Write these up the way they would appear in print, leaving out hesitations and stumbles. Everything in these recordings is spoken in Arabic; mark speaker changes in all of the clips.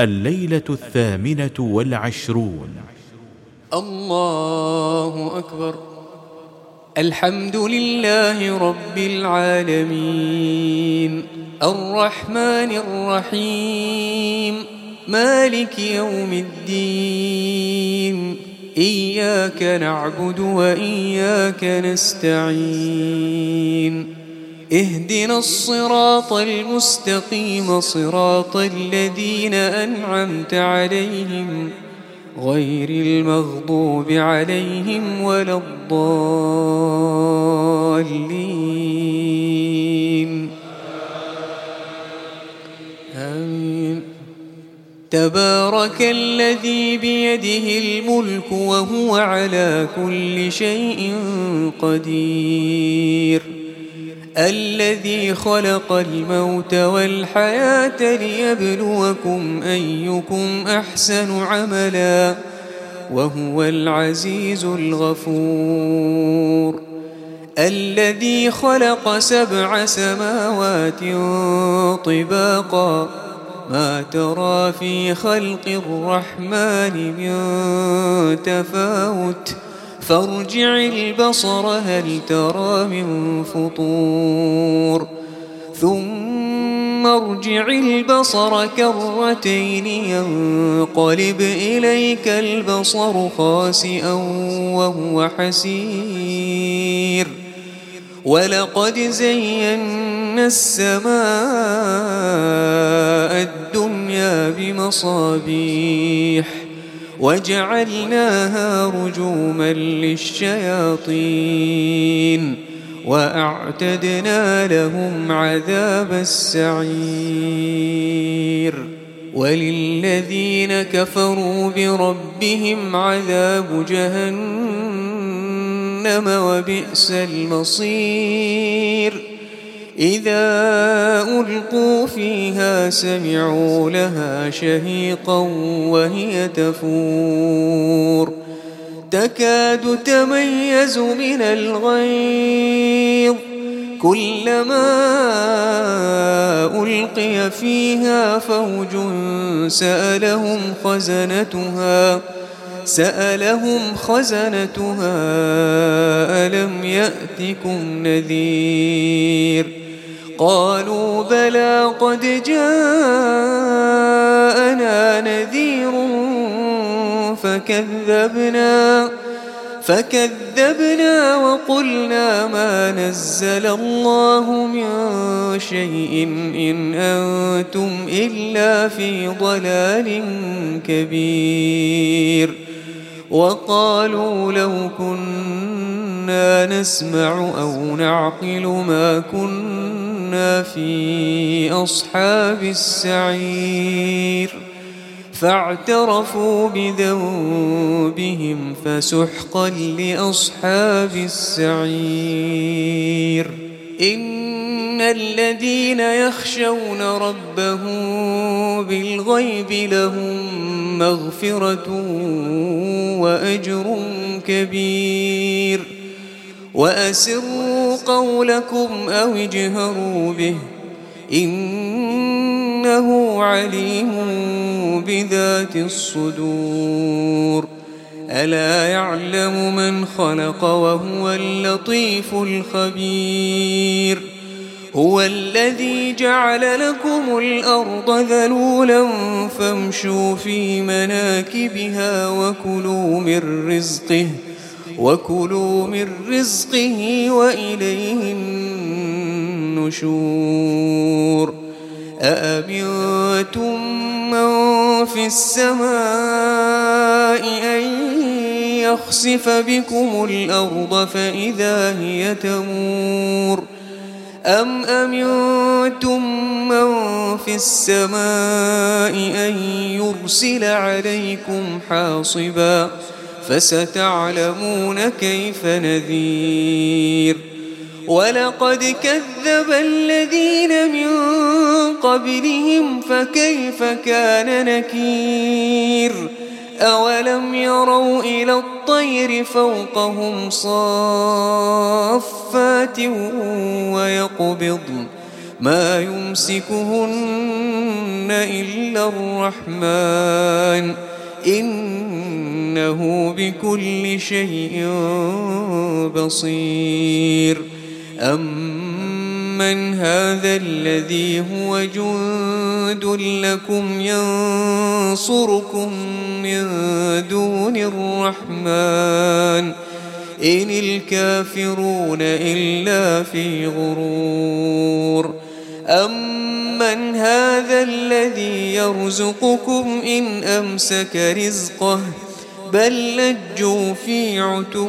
Speaker 1: الليلة 28.
Speaker 2: الله أكبر. الحمد لله رب العالمين، الرحمن الرحيم، مالك يوم الدين، إياك نعبد وإياك نستعين، اهدنا الصراط المستقيم، صراط الذين أنعمت عليهم غير المغضوب عليهم ولا الضالين، آمين. تبارك الذي بيده الملك وهو على كل شيء قدير، الذي خلق الموت والحياة ليبلوكم أيكم أحسن عملا وهو العزيز الغفور، الذي خلق 7 سماوات طباقا ما ترى في خلق الرحمن من تفاوت فارجع البصر هل ترى من فطور ثم ارجع البصر كرتين ينقلب إليك البصر خاسئا وهو حسير، ولقد زينا السماء الدنيا بمصابيح وجعلناها رجوما للشياطين وأعتدنا لهم عذاب السعير، وللذين كفروا بربهم عذاب جهنم وبئس المصير، إذا ألقوا فيها سمعوا لها شهيقا وهي تفور تكاد تميز من الغيظ، كلما ألقي فيها فوج سألهم خزنتها ألم يأتكم نذير، قالوا بلى قد جاءنا نذير فكذبنا وقلنا ما نزل الله من شيء إن أنتم إلا في ضلال كبير، وقالوا لو كنا نسمع أو نعقل ما كنا في أصحاب السعير، فاعترفوا بذنبهم فسحقا لأصحاب السعير. إن الذين يخشون ربهم بالغيب لهم مغفرة وأجر كبير، وأسروا قولكم أو اجهروا به إنه عليم بذات الصدور، ألا يعلم من خلق وهو اللطيف الخبير، هو الذي جعل لكم الأرض ذلولا فامشوا في مناكبها وكلوا من رزقه وإليه النشور. أأمنتم من في السماء أن يخسف بكم الأرض فإذا هي تمور، أم أمنتم من في السماء أن يرسل عليكم حاصبا فستعلمون كيف نذير، ولقد كذب الذين من قبلهم فكيف كان نكير، أولم يروا إلى الطير فوقهم صافات ويقبضن ما يمسكهن إلا الرحمن إنه بكل شيء بصير. أمن هذا الذي هو جند لكم ينصركم من دون الرحمن إن الكافرون إلا في غرور. أمن هذا الذي يرزقكم إن أمسك رزقه بل لجوا في عتو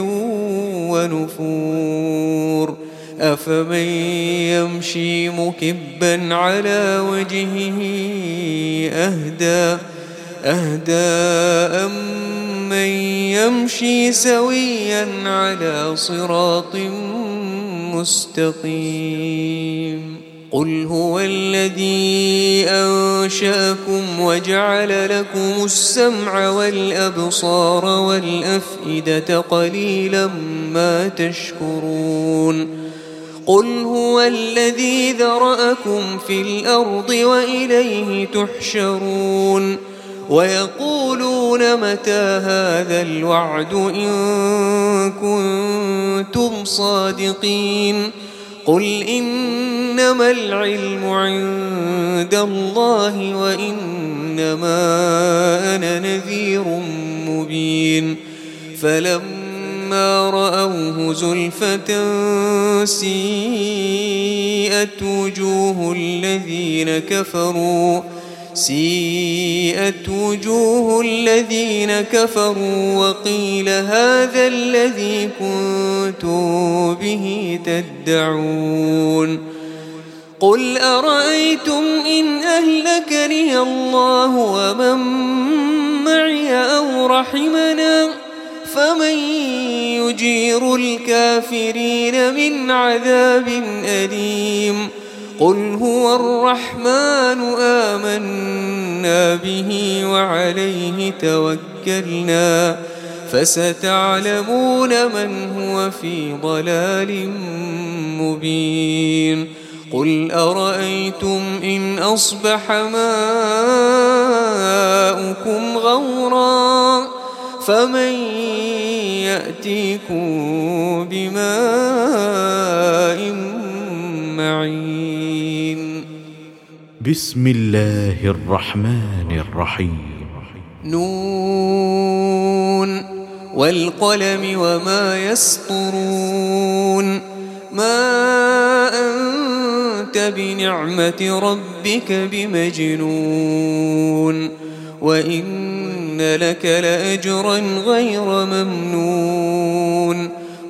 Speaker 2: ونفور. أفمن يمشي مكبا على وجهه أهدى أمن يمشي سويا على صراط مستقيم. قل هو الذي أنشأكم وجعل لكم السمع والأبصار والأفئدة قليلا ما تشكرون. قل هو الذي ذرأكم في الأرض وإليه تحشرون. ويقولون متى هذا الوعد إن كنتم صادقين. قل إنما العلم عند الله وإنما أنا نذير مبين. فلما رأوه زلفة سيئت وجوه الذين كفروا وقيل هذا الذي كنتم به تدعون. قل أرأيتم إن أهلكني الله ومن معي أو رحمنا فمن يجير الكافرين من عذاب أليم. قل هو الرحمن آمنا به وعليه توكلنا فستعلمون من هو في ضلال مبين. قل أرأيتم إن أصبح ماؤكم غورا فمن يأتيكم بماء معين.
Speaker 1: بسم الله الرحمن الرحيم.
Speaker 2: نون والقلم وما يسطرون. ما أنت بنعمة ربك بمجنون وإن لك لأجرا غير ممنون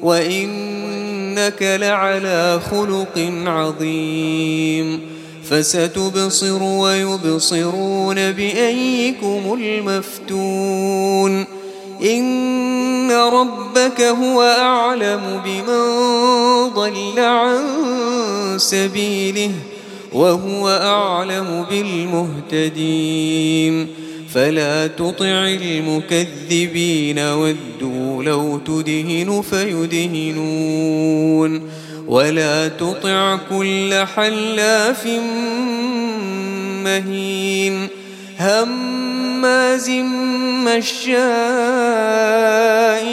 Speaker 2: وإنك لعلى خلق عظيم. فستبصر ويبصرون بأيكم المفتون. إن ربك هو أعلم بمن ضل عن سبيله وهو أعلم بالمهتدين. فلا تطع المكذبين ودوا لو تدهن فيدهنون ولا تطع كل حلاف مهين هماز مشاء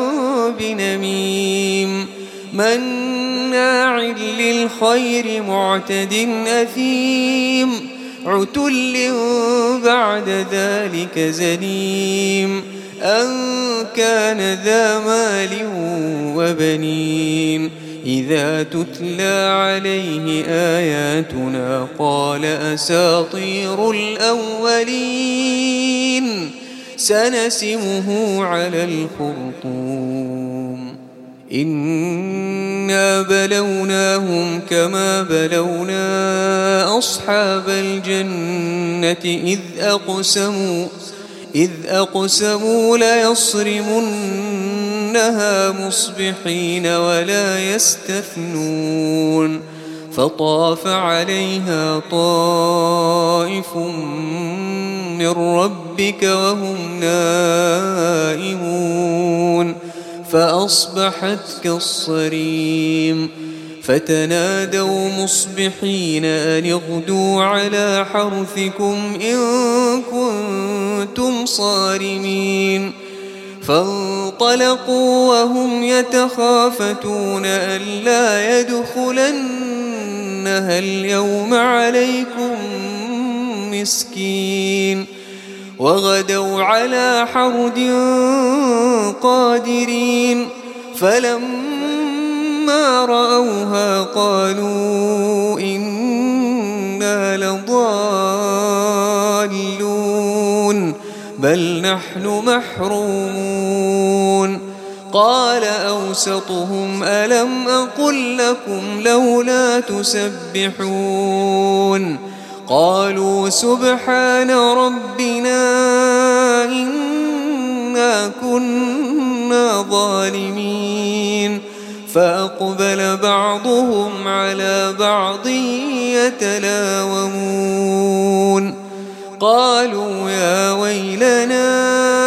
Speaker 2: بنميم مناع للخير معتد أثيم عتل بعد ذلك زنيم أن كان ذا مال وبنين إذا تتلى عليه آياتنا قال أساطير الأولين سنسمه على الخرطوم إنا بلوناهم كما بلونا أصحاب الجنة إذ أقسموا ليصرمنها مصبحين ولا يستثنون فطاف عليها طائف من ربك وهم نائمون فأصبحت كالصريم فتنادوا مصبحين أن اغدوا على حرثكم إن كنتم صارمين فانطلقوا وهم يتخافتون ألا يدخلنها اليوم عليكم مسكين وغدوا على حرد قادرين فلما رأوها قالوا إنا لضالون بل نحن محرومون قال أوسطهم ألم أقل لكم لولا تسبحون قالوا سبحان ربنا إنا كنا ظالمين فأقبل بعضهم على بعض يتلاومون قالوا يا ويلنا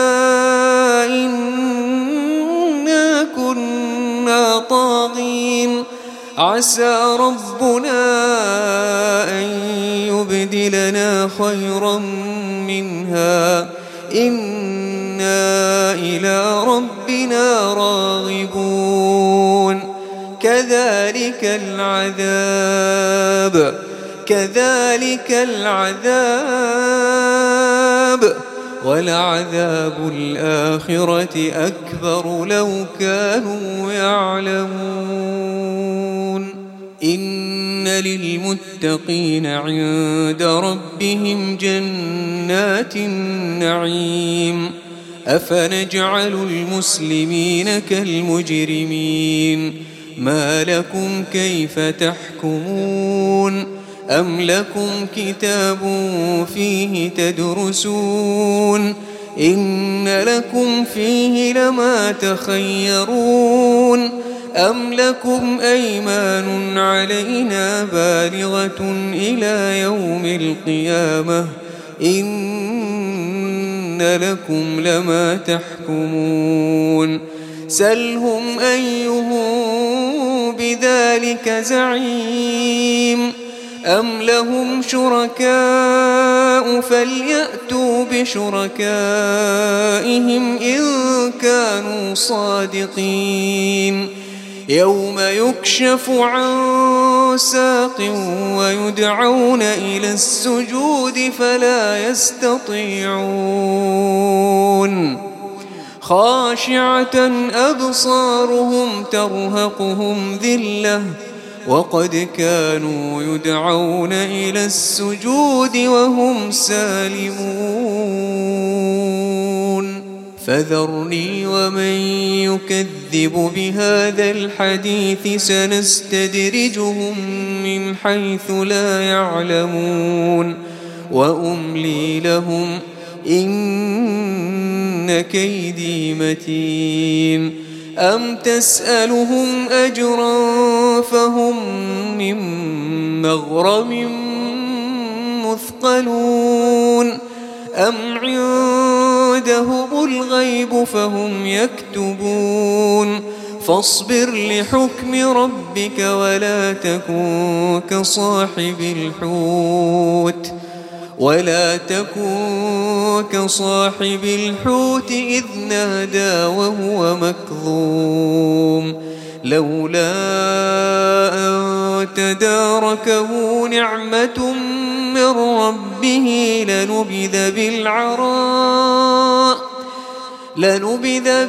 Speaker 2: إنا كنا طاغين عسى ربنا أن يبدلنا خيرا منها إنا إلى ربنا راغبون كذلك العذاب ولعذاب الآخرة أكبر لو كانوا يعلمون إن للمتقين عند ربهم جنات النعيم أفنجعل المسلمين كالمجرمين ما لكم كيف تحكمون أم لكم كتاب فيه تدرسون إن لكم فيه لما تخيرون أم لكم أيمان علينا بالغة إلى يوم القيامة إن لكم لما تحكمون سلهم أيهم بذلك زعيم أم لهم شركاء فليأتوا بشركائهم إن كانوا صادقين يوم يكشف عن ساق ويدعون إلى السجود فلا يستطيعون خاشعة أبصارهم ترهقهم ذلة وقد كانوا يدعون إلى السجود وهم سالمون فذرني ومن يكذب بهذا الحديث سنستدرجهم من حيث لا يعلمون وأملي لهم إن كيدي متين أم تسألهم أجرا فهم من مغرم مثقلون أم عندهم الغيب فهم يكتبون فاصبر لحكم ربك ولا تكن كصاحب الحوت إذ نادى وهو مكظوم لولا أن تداركه نعمة من ربه لنبذ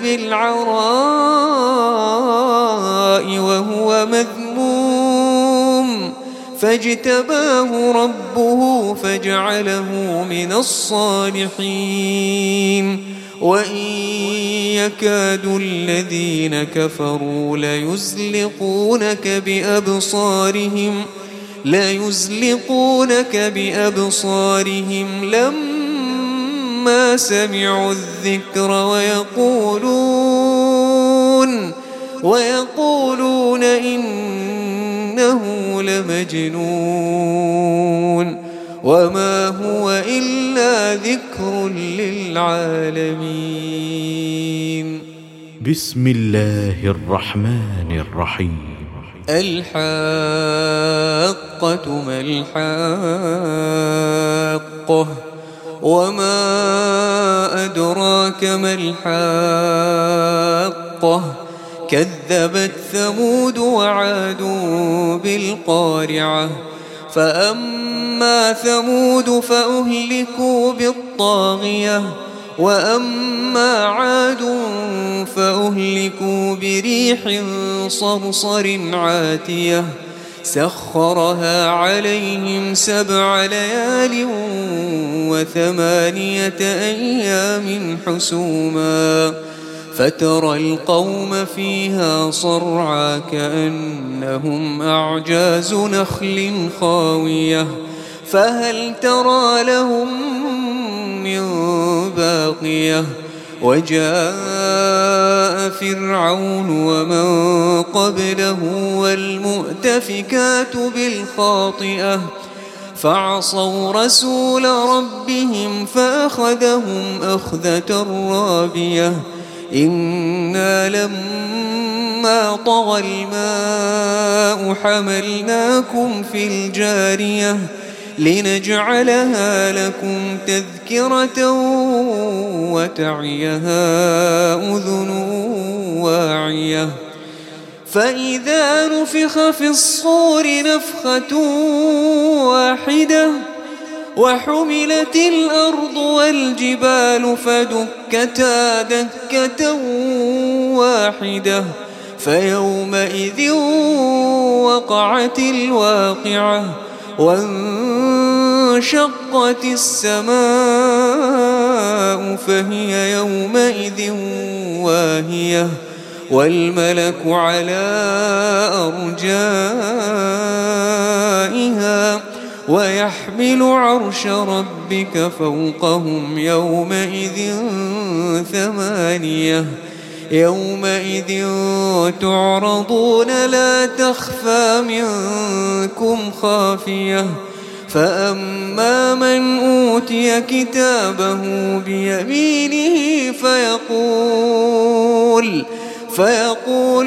Speaker 2: بالعراء وهو مذموم فاجتباه ربه فجعله من الصالحين وإن يكاد الذين كفروا ليزلقونك بأبصارهم لما سمعوا الذكر ويقولون إنه لمجنون وما هو إلا ذكر للعالمين
Speaker 1: بسم الله الرحمن الرحيم
Speaker 2: الحاقة ما الحاقة وما أدراك ما الحاقة كذبت ثمود وعاد بالقارعة فأما ثمود فأهلكوا بالطاغية وأما عاد فأهلكوا بريح صرصر عاتية سخرها عليهم 7 ليال و8 أيام حسوما فترى القوم فيها صرعى كأنهم أعجاز نخل خاوية فهل ترى لهم من باقية وجاء فرعون ومن قبله والمؤتفكات بالخاطئة فعصوا رسول ربهم فأخذهم أخذة رابية إنا لما طغى الماء حملناكم في الجارية لنجعلها لكم تذكرة وتعيها أذن واعية فإذا نفخ في الصور نفخة واحدة وحملت الأرض والجبال فدكتا دكة واحدة فيومئذ وقعت الواقعة وانشقت السماء فهي يومئذ واهية والملك على أرجائها ويحمل عرش ربك فوقهم يومئذ 8 يومئذ تعرضون لا تخفى منكم خافية فأما من أوتي كتابه بيمينه فيقول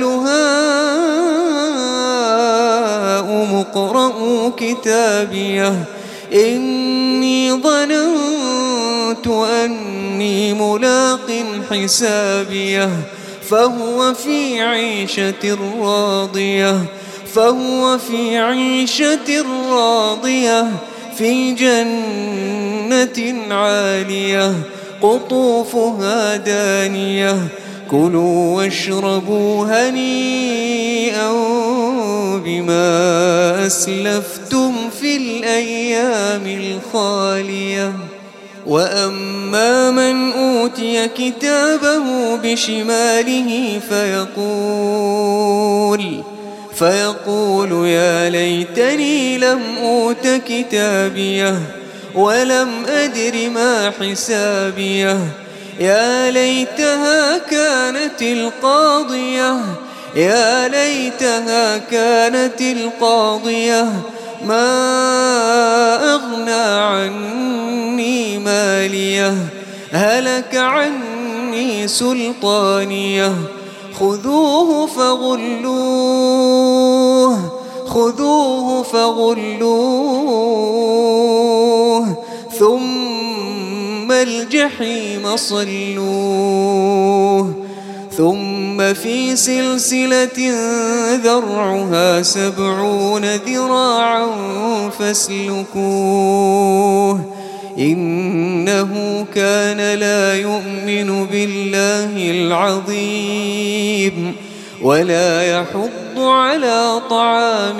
Speaker 2: هاؤم اقرءوا كتابيه إني ظننت أني ملاق حسابيه فهو في عيشة راضية في جنة عالية قطوفها دانية كلوا واشربوا هنيئا بما أسلفتم في الأيام الخالية وأما من أوتي كتابه بشماله فيقول يا ليتني لم أوت كتابيه ولم أدر ما حسابيه يا ليتها كانت القاضية ما أغنى عني ماليه هلك عني سلطانيه خذوه فغلوه ثم الجحيم صلوه ثم في سلسلة ذرعها 70 ذراعا فاسلكوه إنه كان لا يؤمن بالله العظيم ولا يحض على طعام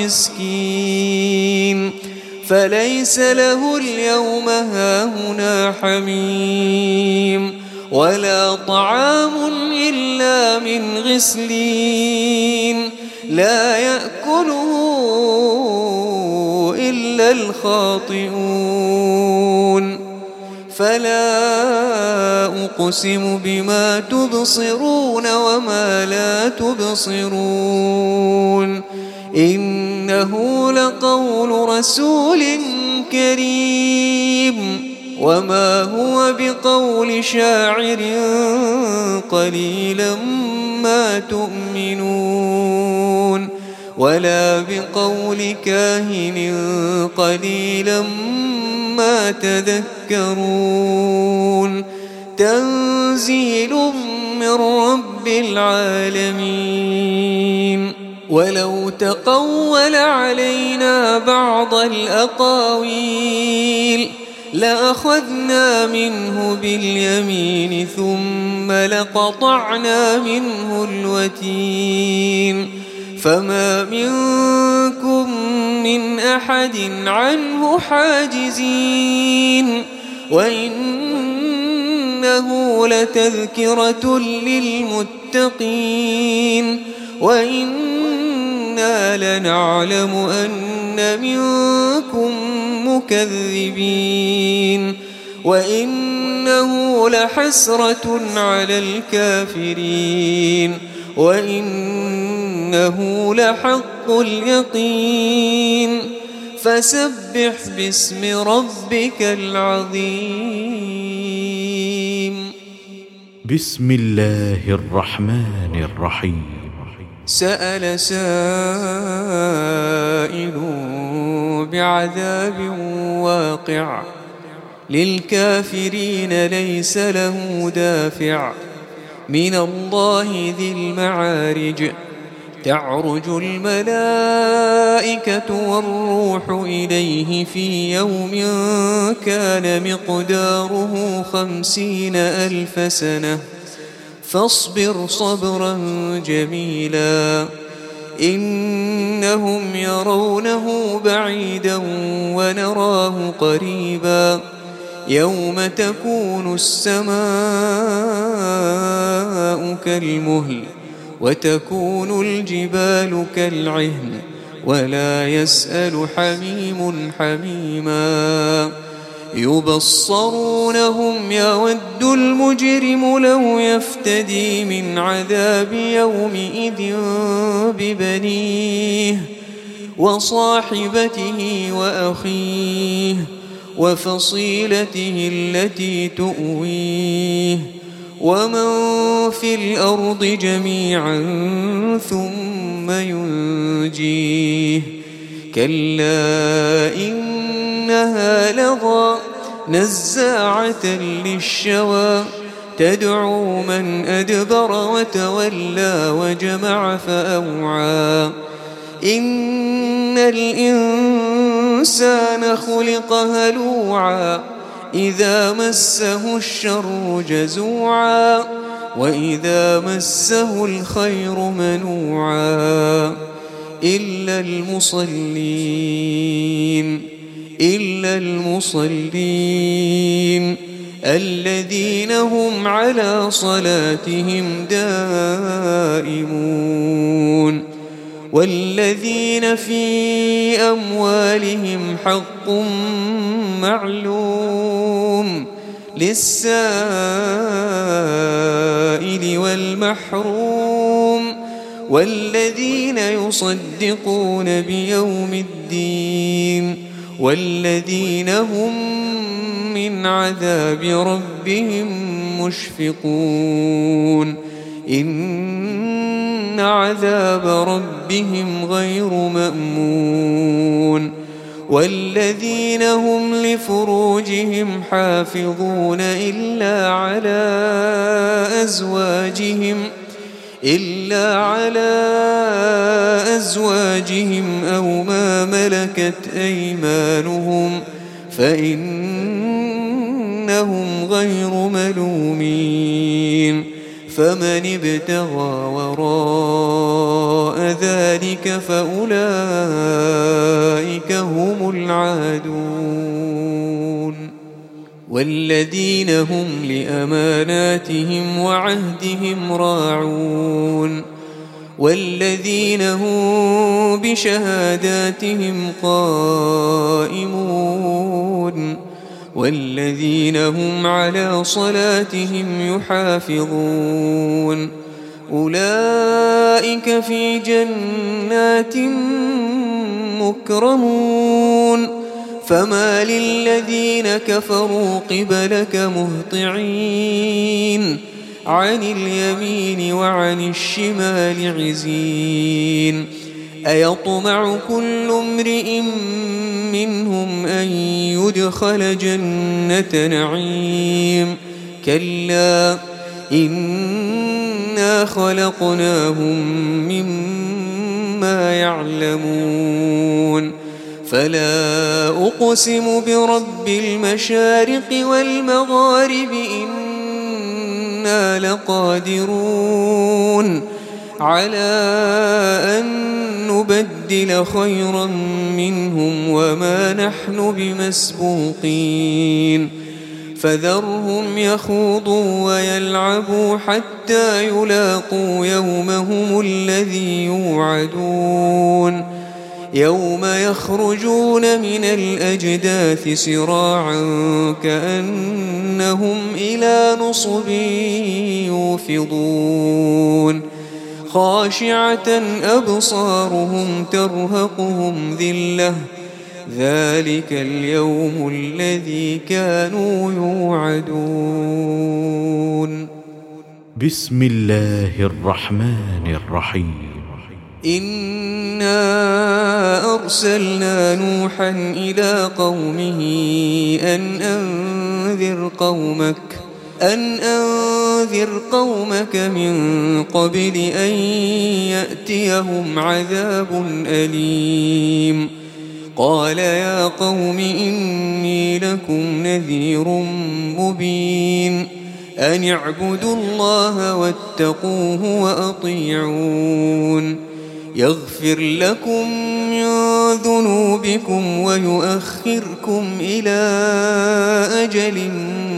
Speaker 2: المسكين فليس له اليوم هاهنا حميم ولا طعام إلا من غسلين لا يأكله إلا الخاطئون فلا أقسم بما تبصرون وما لا تبصرون إنه لقول رسول كريم وما هو بقول شاعر قليلا ما تؤمنون ولا بقول كاهن قليلا ما تذكرون تنزيل من رب العالمين ولو تقول علينا بعض الأقاويل لأخذنا منه باليمين ثم لقطعنا منه الوتين فما منكم من أحد عنه حاجزين وإنه لتذكرة للمتقين وإنا لنعلم أن منكم مكذبين وإنه لحسرة على الكافرين وإنه لحق اليقين فسبح باسم ربك العظيم.
Speaker 1: بسم الله الرحمن الرحيم.
Speaker 2: سأل سائل بعذاب واقع للكافرين ليس له دافع من الله ذي المعارج تعرج الملائكة والروح إليه في يوم كان مقداره 50,000 سنة فاصبر صبرا جميلا إنهم يرونه بعيدا ونراه قريبا يوم تكون السماء كالمهل وتكون الجبال كالعهن ولا يسأل حميم حميما يبصرونهم يود المجرم لو يفتدي من عذاب يومئذ ببنيه وصاحبته وأخيه وفصيلته التي تؤويه ومن في الأرض جميعا ثم ينجيه كلا إنها لظى نزاعة للشوى تدعو من أدبر وتولى وجمع فأوعى إن الإنسان خلق هلوعا إذا مسه الشر جزوعا وإذا مسه الخير منوعا إلا المصلين الذين هم على صلاتهم دائمون والذين في أموالهم حق معلوم للسائل والمحروم والذين يصدقون بيوم الدين والذين هم من عذاب ربهم مشفقون إن عذاب ربهم غير مأمون والذين هم لفروجهم حافظون إلا على أزواجهم أو ما ملكت أيمانهم فإنهم غير ملومين فمن ابتغى وراء ذلك فأولئك هم العادون والذين هم لأماناتهم وعهدهم راعون والذين هم بشهاداتهم قائمون والذين هم على صلاتهم يحافظون أولئك في جنات مكرمون فما للذين كفروا قبلك مهطعين عن اليمين وعن الشمال عزين أيطمع كل امرئ منهم أن يدخل جنة نعيم كلا إنا خلقناهم مما يعلمون فلا أقسم برب المشارق والمغارب إنا لقادرون على أن نبدل خيرا منهم وما نحن بمسبوقين فذرهم يخوضوا ويلعبوا حتى يلاقوا يومهم الذي يوعدون يوم يخرجون من الأجداث سراعا كأنهم إلى نصب يوفضون خاشعة أبصارهم ترهقهم ذلة ذلك اليوم الذي كانوا يوعدون.
Speaker 1: بسم الله الرحمن الرحيم.
Speaker 2: إنا أرسلنا نوحا إلى قومه أن أنذر قومك من قبل أن يأتيهم عذاب أليم قال يا قوم إني لكم نذير مبين أن اعبدوا الله واتقوه وأطيعون يغفر لكم من ذنوبكم ويؤخركم إلى أجل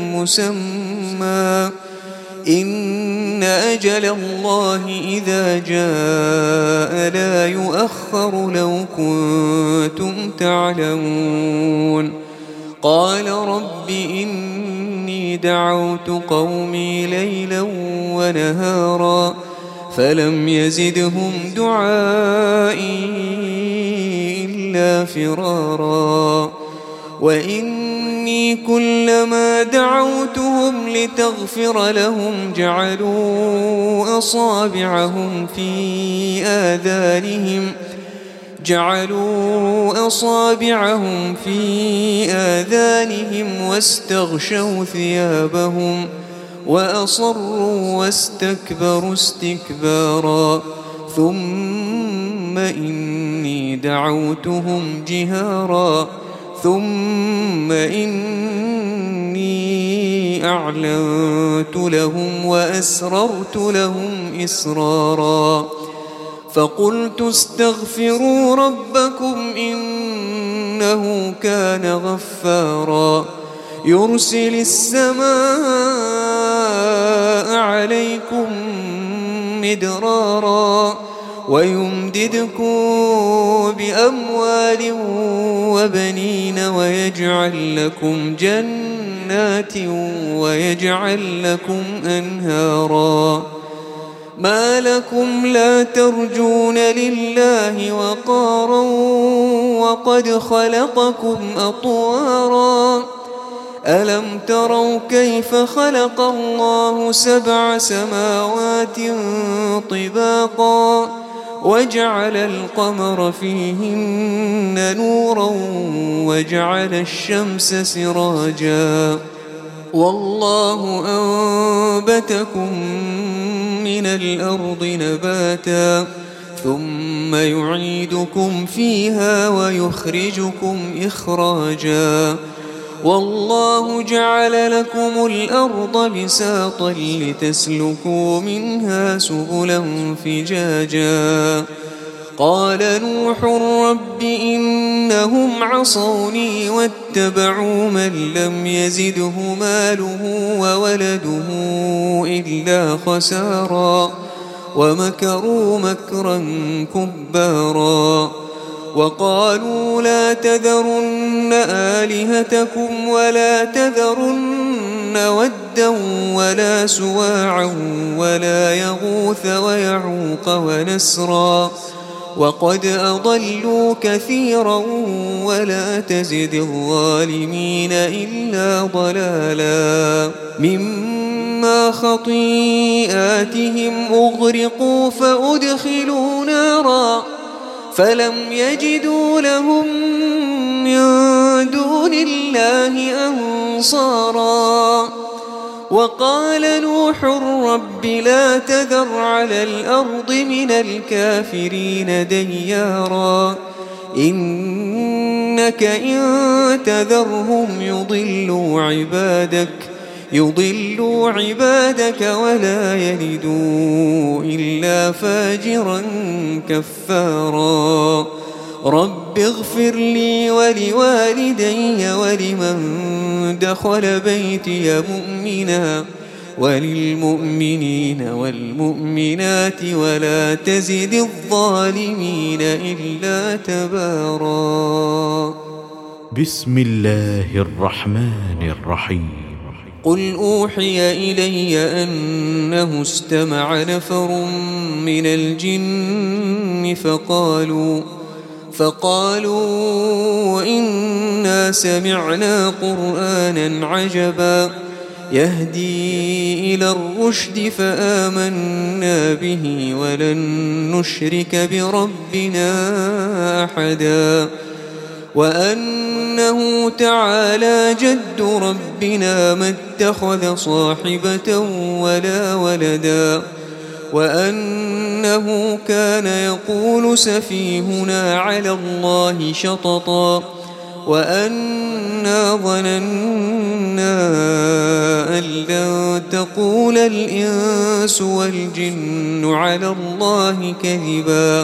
Speaker 2: مسمى إن أجل الله إذا جاء لا يؤخر لو كنتم تعلمون قال رب إني دعوت قومي ليلا ونهارا فلم يزدهم دعائي إلا فرارا وإني كلما دعوتهم لتغفر لهم جعلوا أصابعهم في آذانهم واستغشوا ثيابهم وأصروا واستكبروا استكبارا ثم إني دعوتهم جهارا ثم إني أعلنت لهم وأسررت لهم إسرارا فقلت استغفروا ربكم إنه كان غفارا يرسل السماء عليكم مدرارا ويمددكم بأموال وبنين ويجعل لكم جنات ويجعل لكم أنهارا ما لكم لا ترجون لله وقارا وقد خلقكم أطوارا ألم تروا كيف خلق الله 7 سماوات طباقا وجعل القمر فيهن نورا وجعل الشمس سراجا والله أنبتكم من الأرض نباتا ثم يعيدكم فيها ويخرجكم إخراجا والله جعل لكم الأرض بساطا لتسلكوا منها سبلا فجاجا قال نوح رب إنهم عصوني واتبعوا من لم يزده ماله وولده إلا خسارا ومكروا مكرا كبارا وقالوا لا تذرن آلهتكم ولا تذرن ودا ولا سواعا ولا يغوث ويعوق ونسرا وقد أضلوا كثيرا ولا تزد الظالمين إلا ضلالا مما خطيئاتهم أغرقوا فلم يجدوا لهم من دون الله أنصارا. وقال نوح رب لا تذر على الأرض من الكافرين ديارا إنك إن تذرهم يضلوا عبادك ولا يلدوا إلا فاجرا كفارا. رب اغفر لي ولوالدي ولمن دخل بيتي مؤمنا وللمؤمنين والمؤمنات ولا تزد الظالمين إلا تبارا.
Speaker 1: بسم الله الرحمن الرحيم.
Speaker 2: قل أوحي إلي أنه استمع نفر من الجن فقالوا إنا سمعنا قرآنا عجبا يهدي إلى الرشد فآمنا به ولن نشرك بربنا أحدا وأنه تعالى جد ربنا ما اتخذ صاحبة ولا ولدا وأنه كان يقول سفيهنا على الله شططا وأنا ظننا أن لن تقول الإنس والجن على الله كذبا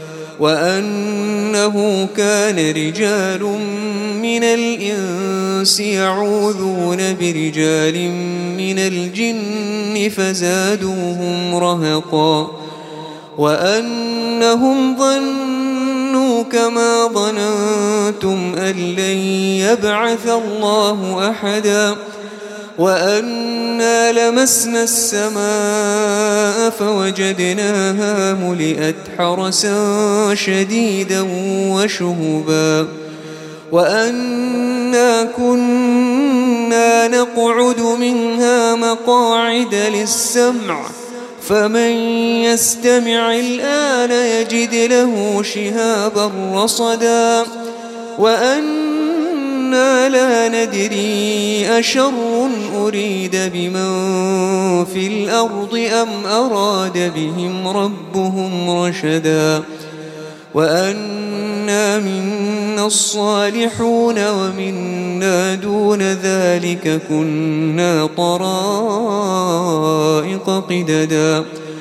Speaker 2: وأنه كان رجال من الإنس يعوذون برجال من الجن فزادوهم رهقا وأنهم ظنوا كما ظننتم أن لن يبعث الله أحدا وأنا لمسنا السماء فوجدناها ملئت حرسا شديدا وشهبا وأنا كنا نقعد منها مقاعد للسمع فمن يستمع الآن يجد له شهابا رصدا وأنا لا ندري أشر أريد بمن في الأرض أم أراد بهم ربهم رشدا وأنا منا الصالحون ومنا دون ذلك كنا طرائق قددا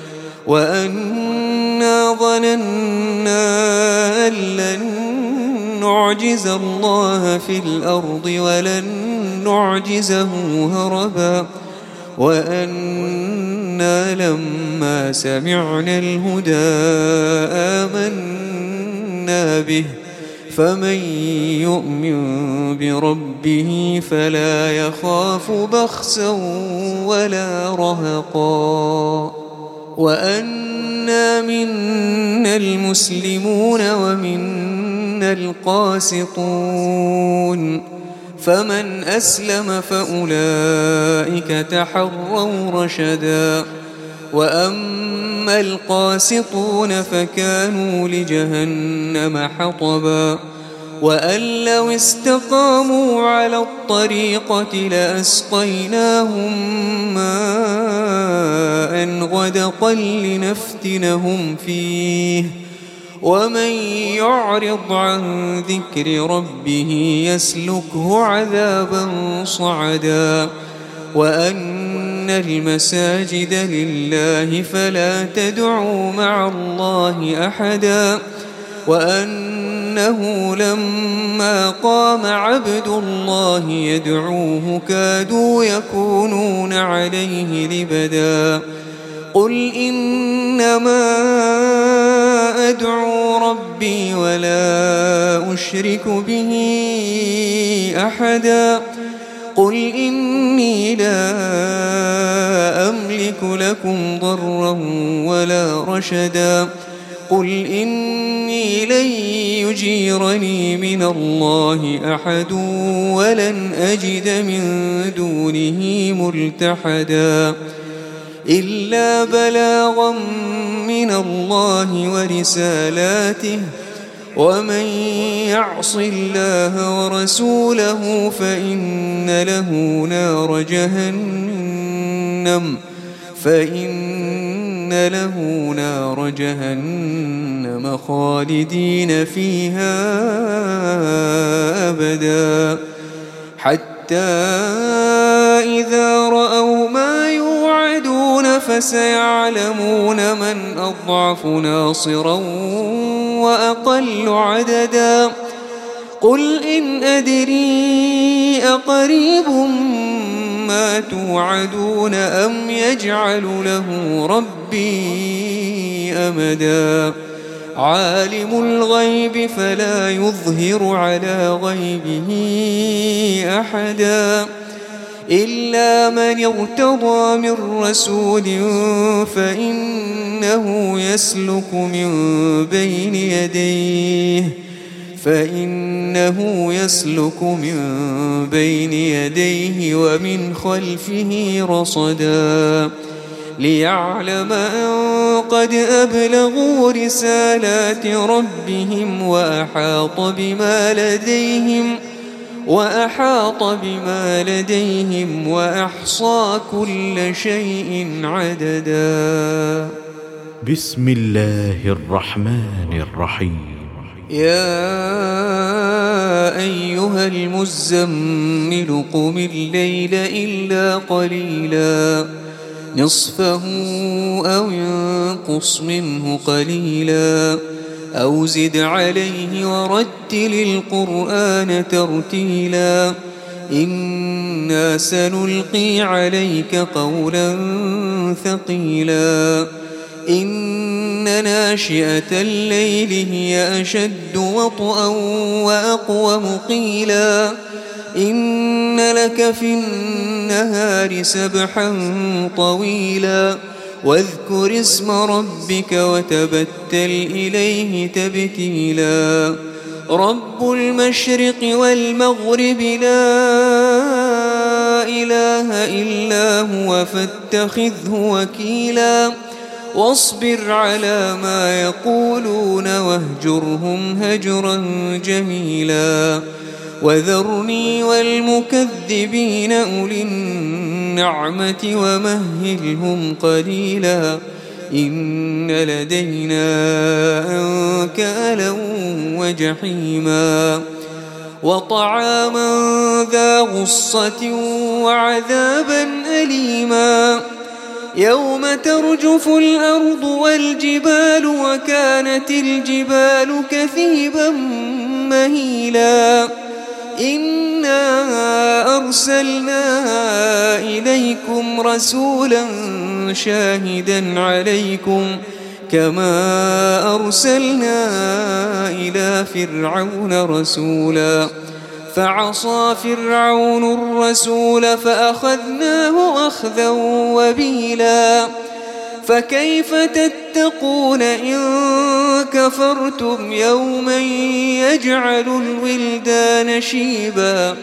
Speaker 2: وأنا ظننا أن لن نعجز الله في الأرض ولن نعجزه هربا وأنا لما سمعنا الهدى آمنا به فمن يؤمن بربه فلا يخاف بخسا ولا رهقا وأنا منا المسلمون ومنا القاسطون فمن أسلم فأولئك تحروا رشدا وأما القاسطون فكانوا لجهنم حطبا وأن لو استقاموا على الطريقة لأسقيناهم ماء غدقا لنفتنهم فيه ومن يعرض عن ذكر ربه يسلكه عذابا صعدا وأن المساجد لله فلا تدعوا مع الله أحدا وأنه لما قام عبد الله يدعوه كادوا يكونون عليه لبدا قل إنما أدعو ربي ولا أشرك به أحدا قل إني لا أملك لكم ضرا ولا رشدا قل إني لن يجيرني من الله أحد ولن أجد من دونه ملتحدا إلا بلاغا من الله ورسالاته ومن يعص الله ورسوله فإن له نار جهنم خالدين فيها أبدا حتى إذا رأوا ما يوعدون فسيعلمون من أضعف ناصرا وأقل عددا قل إن أدري أقريب ما توعدون أم يجعل له ربي أمدا عالم الغيب فلا يظهر على غيبه أحدا إلا من ارتضى من رسول فإنه يسلك من بين يديه ومن خلفه رصدا ليعلم أن قد أبلغوا رسالات ربهم وأحاط بما لديهم وأحصى كل شيء عددا.
Speaker 1: بسم الله الرحمن الرحيم.
Speaker 2: يا أيها المزمل قم الليل إلا قليلا نصفه أو انقص منه قليلا أو زد عليه ورتل القرآن ترتيلا إنا سنلقي عليك قولا ثقيلا إن ناشئة الليل هي أشد وطئا وأقوم قيلا إن لك في النهار سبحا طويلا واذكر اسم ربك وتبتل إليه تبتيلا رب المشرق والمغرب لا إله إلا هو فاتخذه وكيلا واصبر على ما يقولون واهجرهم هجرا جميلا وذرني والمكذبين أولي النعمة ومهلهم قليلا إن لدينا أنكالا وجحيما وطعاما ذا غصة وعذابا أليما يوم ترجف الأرض والجبال وكانت الجبال كثيبا مهيلا إنا أرسلنا إليكم رسولا شاهدا عليكم كما أرسلنا إلى فرعون رسولا فعصى فرعون الرسول فأخذناه أخذا وبيلا فكيف تتقون إن كفرتم يوما يجعل الولدان شيبا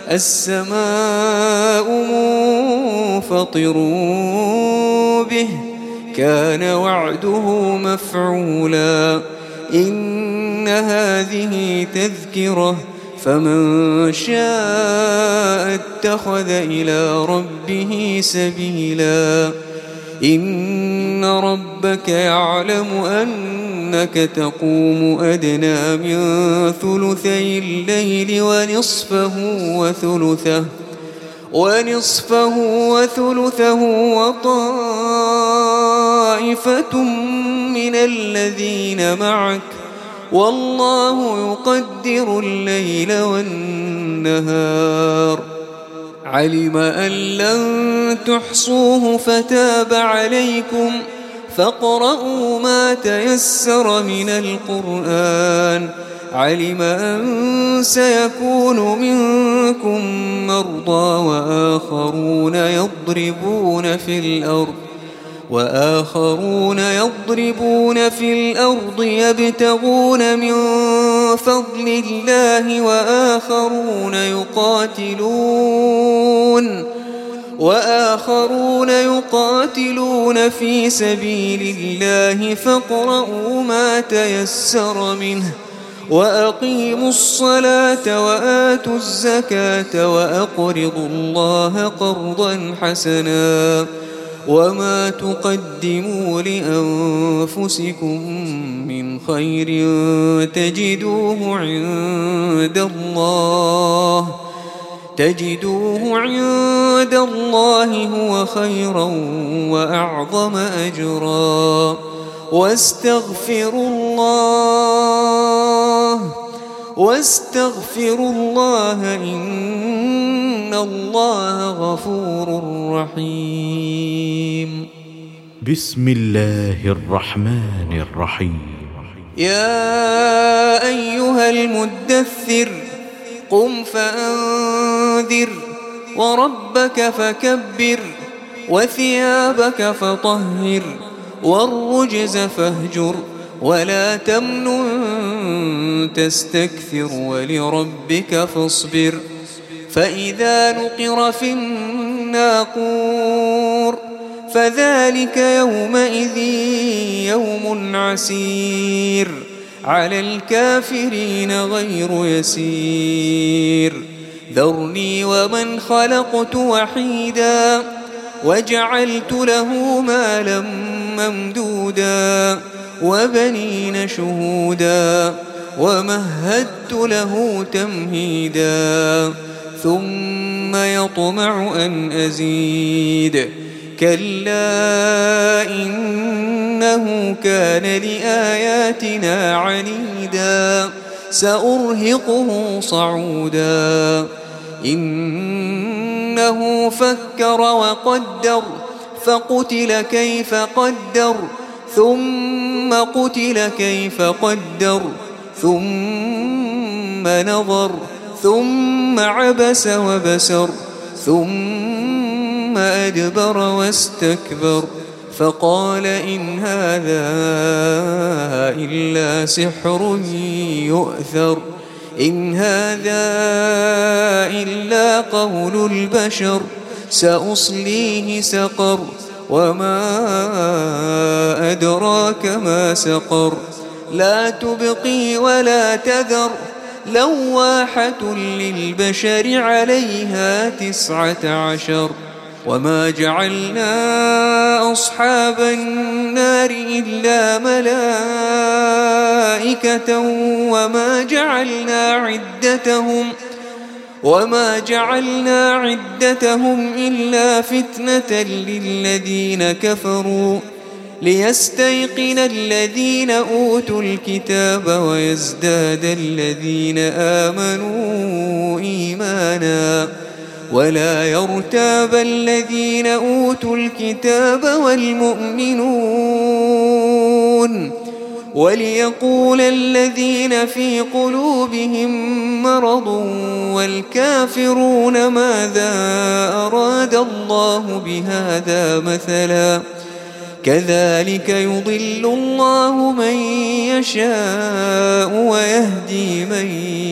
Speaker 2: السماء منفطر به كان وعده مفعولا إن هذه تذكرة فمن شاء اتخذ إلى ربه سبيلا إن ربك يعلم أنك تقوم أدنى من ثلثي الليل ونصفه وثلثه وطائفة من الذين معك والله يقدر الليل والنهار علم أن لن تحصوه فتاب عليكم فاقرؤوا ما تيسر من القرآن علم أن سيكون منكم مرضى وآخرون يضربون في الأرض يبتغون من فضل الله وآخرون يقاتلون في سبيل الله فاقرؤوا ما تيسر منه وأقيموا الصلاة وآتوا الزكاة وأقرضوا الله قرضا حسنا وما تقدموا لأنفسكم من خير تجدوه عند الله هو خيرا وأعظم أجرا واستغفروا الله إن الله غفور رحيم.
Speaker 1: بسم الله الرحمن الرحيم.
Speaker 2: يا أيها المدثر قم فأنذر وربك فكبر وثيابك فطهر والرجز فاهجر ولا تمنن تستكثر ولربك فاصبر. فإذا نقر في الناقور فذلك يومئذ يوم عسير على الكافرين غير يسير. ذرني ومن خلقت وحيدا وجعلت له مالا ممدودا وبنين شهودا ومهدت له تمهيدا ثم يطمع أن أزيد كلا إنه كان لآياتنا عنيدا سأرهقه صعودا. إنه فكر وقدر فقتل كيف قدر ثم قتل كيف قدر ثم نظر ثم عبس وبسر ثم أدبر واستكبر فقال إن هذا إلا سحر يؤثر إن هذا إلا قول البشر سأصليه سقر وما أدراك ما سقر لا تبقي ولا تذر لواحة للبشر عليها 19 وما جعلنا أصحاب النار إلا ملائكة وما جعلنا عدتهم إلا فتنة للذين كفروا ليستيقن الذين أوتوا الكتاب ويزداد الذين آمنوا إيمانا ولا يرتاب الذين أوتوا الكتاب والمؤمنون وليقول الذين في قلوبهم مرض والكافرون ماذا أراد الله بهذا مثلا كذلك يضل الله من يشاء ويهدي من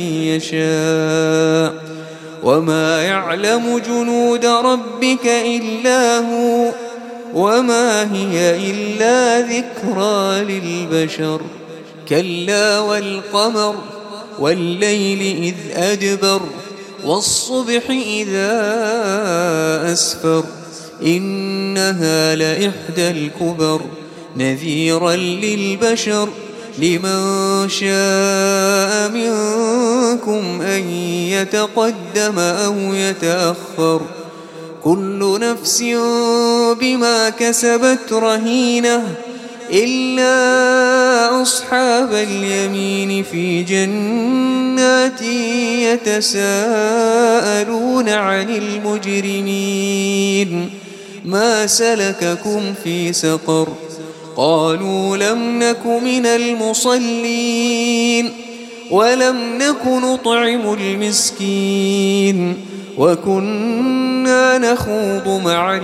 Speaker 2: يشاء وما يعلم جنود ربك إلا هو وما هي إلا ذكرى للبشر. كلا والقمر والليل إذ أدبر والصبح إذا أسفر إنها لإحدى الكبر نذيرا للبشر لمن شاء منكم أن يتقدم أو يتأخر كل نفس بما كسبت رهينة إلا أصحاب اليمين في جنات يتساءلون عن المجرمين ما سلككم في سقر قالوا لم نك من المصلين ولم نك نطعم المسكين وكنا نخوض مع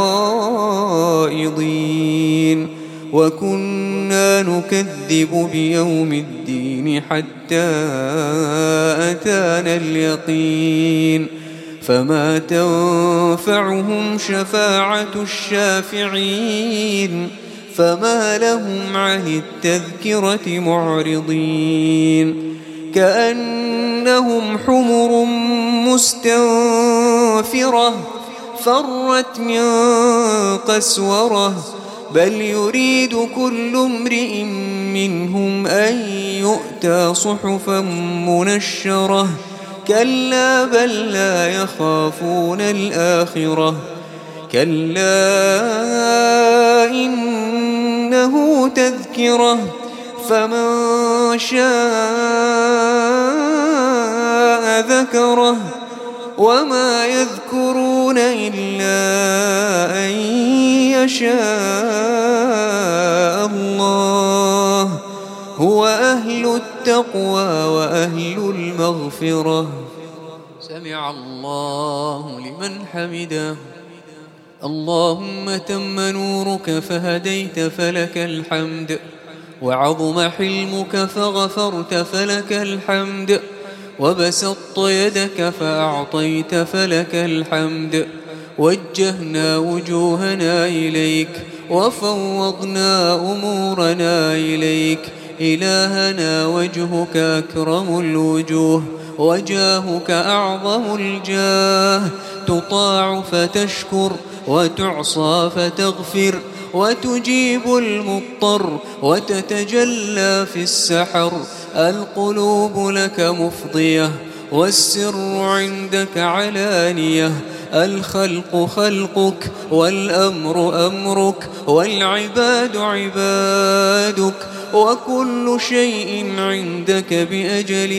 Speaker 2: الخائضين وكنا نكذب بيوم الدين حتى أتانا اليقين فما تنفعهم شفاعة الشافعين فما لهم عن التذكرة معرضين كأنهم حمر مستنفرة فرت من قسورة بل يريد كل امرئ منهم أن يؤتى صحفا منشرة كلا بل لا يخافون الآخرة كلا إنه تذكرة فمن شاء ذكره وما يذكرون إلا أن يشاء الله هو أهل التقوى وأهل المغفرة. سمع الله لمن حمده. اللهم تم نورك فهديت فلك الحمد وعظم حلمك فغفرت فلك الحمد وبسطت يدك فأعطيت فلك الحمد وجهنا وجوهنا إليك وفوضنا أمورنا إليك إلهنا وجهك أكرم الوجوه وجاهك أعظم الجاه تطاع فتشكر وتعصى فتغفر وتجيب المضطر وتتجلى في السحر القلوب لك مفضية والسر عندك علانية الخلق خلقك والأمر أمرك والعباد عبادك وكل شيء عندك بأجل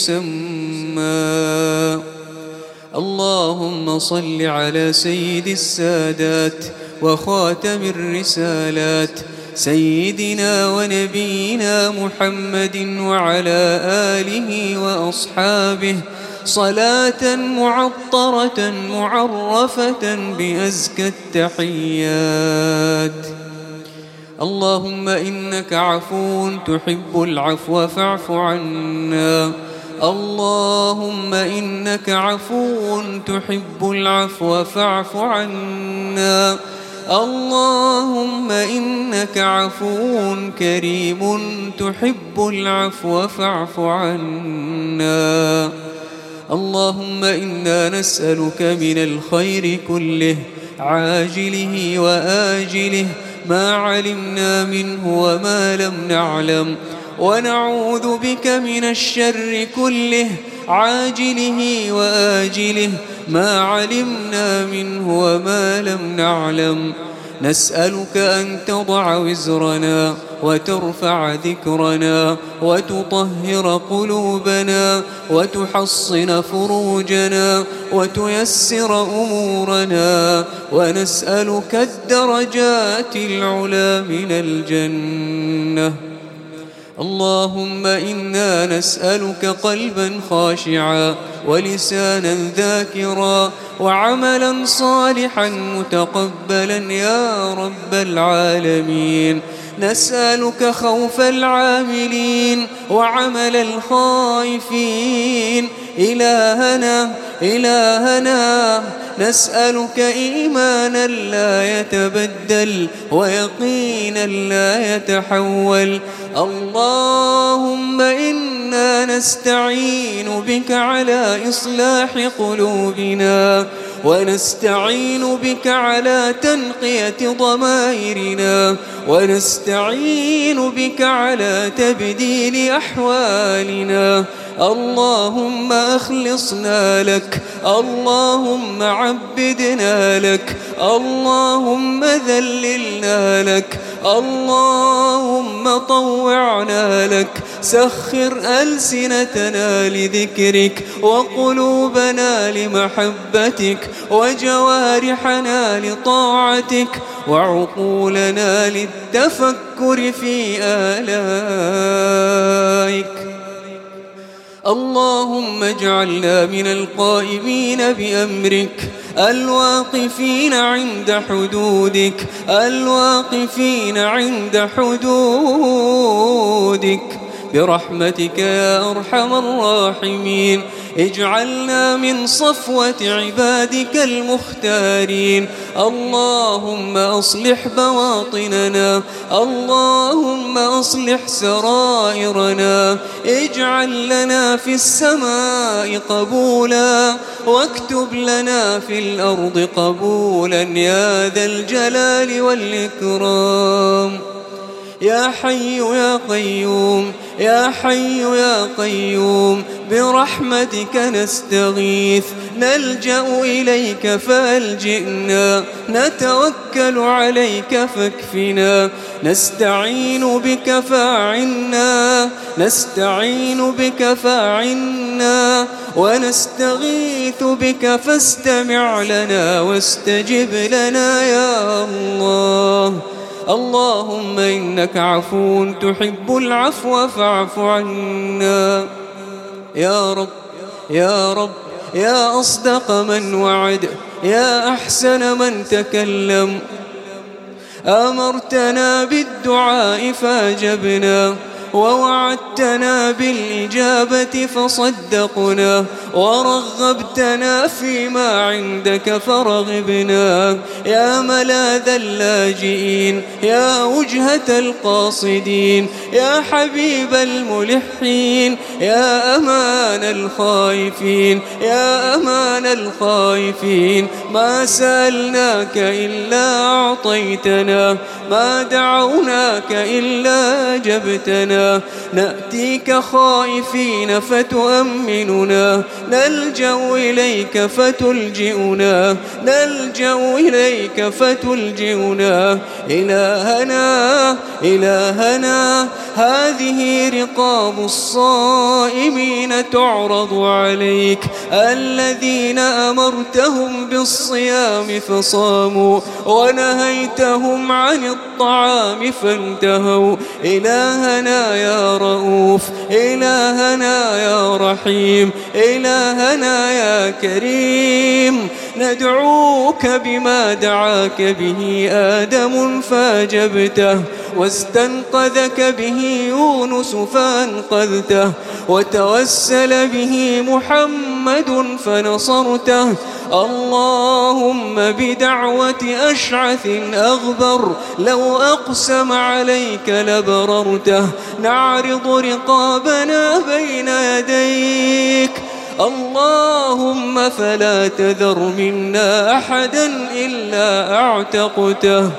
Speaker 2: مسمى. اللهم صل على سيد السادات وخاتم الرسالات سيدنا ونبينا محمد وعلى آله وأصحابه صلاة معطرة معرفة بأزكى التحيات. اللهم إنك عفو تحب العفو فاعف عنا. اللهم إنك عفو تحب العفو فاعف عنا. اللهم إنك عفو كريم تحب العفو فاعف عنا. اللهم إنا نسألك من الخير كله عاجله وآجله ما علمنا منه وما لم نعلم ونعوذ بك من الشر كله عاجله وآجله ما علمنا منه وما لم نعلم. نسألك أن تضع وزرنا وترفع ذكرنا وتطهر قلوبنا وتحصن فروجنا وتيسر أمورنا ونسألك الدرجات العلى من الجنة. اللهم إنا نسألك قلبا خاشعا ولسانا ذاكرا وعملا صالحا متقبلا يا رب العالمين. نسألك خوف العاملين وعمل الخائفين. إلهنا نسألك إيمانا لا يتبدل ويقينا لا يتحول. اللهم إنا نستعين بك على إصلاح قلوبنا ونستعين بك على تنقية ضمائرنا ونستعين بك على تبديل أحوالنا. اللهم أخلصنا لك. اللهم عبدنا لك. اللهم ذللنا لك. اللهم طوعنا لك. سخر ألسنتنا لذكرك وقلوبنا لمحبتك وجوارحنا لطاعتك وعقولنا للتفكر في آلائك. اللهم اجعلنا من القائمين بأمرك الواقفين عند حدودك الواقفين عند حدودك برحمتك يا أرحم الراحمين اجعلنا من صفوة عبادك المختارين. اللهم أصلح بواطننا، اللهم أصلح سرائرنا، اجعل لنا في السماء قبولا واكتب لنا في الأرض قبولا يا ذا الجلال والإكرام. يا حي يا قيوم، يا حي يا قيوم، برحمتك نستغيث، نلجأ إليك فألجئنا، نتوكل عليك فاكفنا، نستعين بك فاعنا، نستعين بك فاعنا، ونستغيث بك فاستمع لنا واستجب لنا يا الله. اللهم إنك عفو تحب العفو فاعف عنا. يا رب يا رب، يا أصدق من وعد، يا أحسن من تكلم، أمرتنا بالدعاء فأجبنا، ووعدتنا بالإجابة فصدقنا، ورغبتنا فيما عندك فرغبنا. يا ملاذ اللاجئين، يا وجهة القاصدين، يا حبيب الملحين، يا أمان الخائفين، يا أمان الخائفين، ما سألناك إلا أعطيتنا، ما دعوناك إلا أجبتنا. نأتيك خائفين فتؤمننا، نلجأ إليك فتلجئنا، نلجأ إليك فتلجئنا. إلهنا إلهنا، هذه رقاب الصائمين تعرض عليك، الذين أمرتهم بالصيام فصاموا، ونهيتهم عن الطعام فانتهوا. إلهنا يا رؤوف، إلهنا يا رحيم، إلهنا يا كريم، ندعوك بما دعاك به آدم فأجبته، واستنقذك به يونس فأنقذته، وتوسل به محمد فنصرته. اللهم بدعوة أشعث أغبر لو أقسم عليك لبررته، نعرض رقابنا بين يديك. اللهم فلا تذر منا أحدا إلا أعتقته.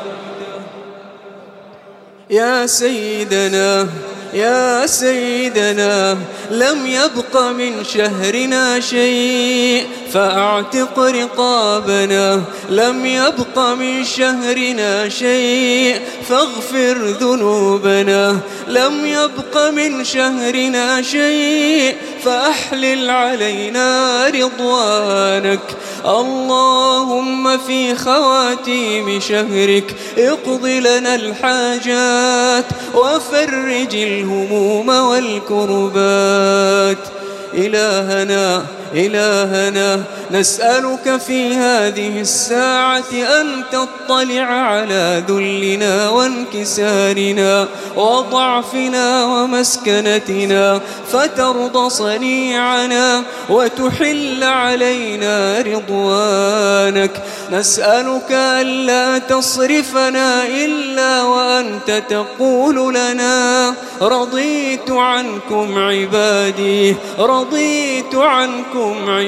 Speaker 2: يا سيدنا يا سيدنا، لم يبق من شهرنا شيء فأعتق رقابنا، لم يبق من شهرنا شيء فاغفر ذنوبنا، لم يبق من شهرنا شيء فأحلل علينا رضوانك. اللهم في خواتيم شهرك اقض لنا الحاجات وفرج الهموم والكربات. إلهنا إلهنا، نسألك في هذه الساعة أن تطلع على ذلنا وانكسارنا وضعفنا ومسكنتنا، فترضى صنيعنا وتحل علينا رضوانك. نسألك ألا تصرفنا إلا وأنت تقول لنا رضيت عنكم عبادي، رضيت عنكم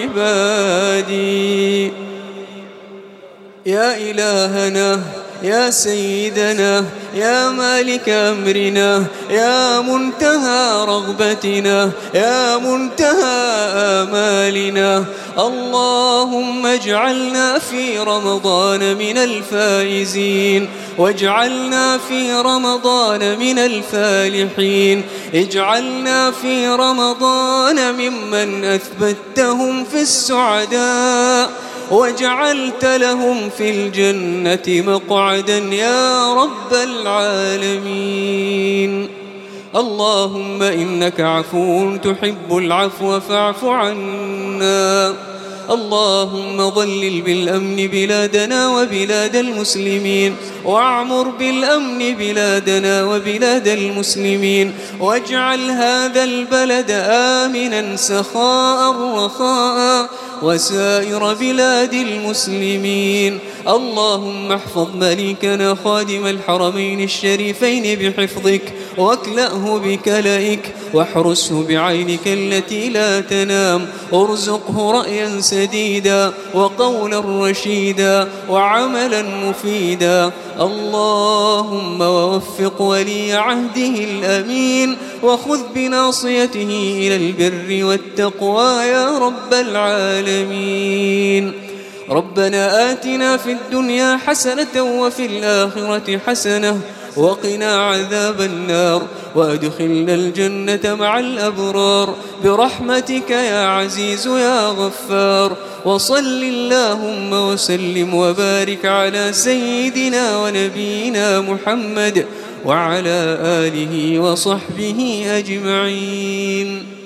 Speaker 2: عبادي. يا إلهنا يا سيدنا، يا مالك أمرنا، يا منتهى رغبتنا، يا منتهى آمالنا، اللهم اجعلنا في رمضان من الفائزين، واجعلنا في رمضان من الفالحين، اجعلنا في رمضان ممن أثبتهم في السعداء وجعلت لهم في الجنة مقعدا يا رب العالمين. اللهم إنك عفو تحب العفو فاعف عنا. اللهم ظلل بالأمن بلادنا وبلاد المسلمين، واعمر بالأمن بلادنا وبلاد المسلمين، واجعل هذا البلد آمنا سخاء رخاء وسائر بلاد المسلمين. اللهم احفظ مليكنا خادم الحرمين الشريفين بحفظك، واكلأه بكلئك، واحرسه بعينك التي لا تنام، ارزقه رأيا سديدا وقولا رشيدا وعملا مفيدا. اللهم ووفق ولي عهده الأمين، وخذ بناصيته إلى البر والتقوى يا رب العالمين. ربنا آتنا في الدنيا حسنة وفي الآخرة حسنة وقنا عذاب النار، وأدخلنا الجنة مع الأبرار برحمتك يا عزيز يا غفار. وصل اللهم وسلم وبارك على سيدنا ونبينا محمد وعلى آله وصحبه أجمعين.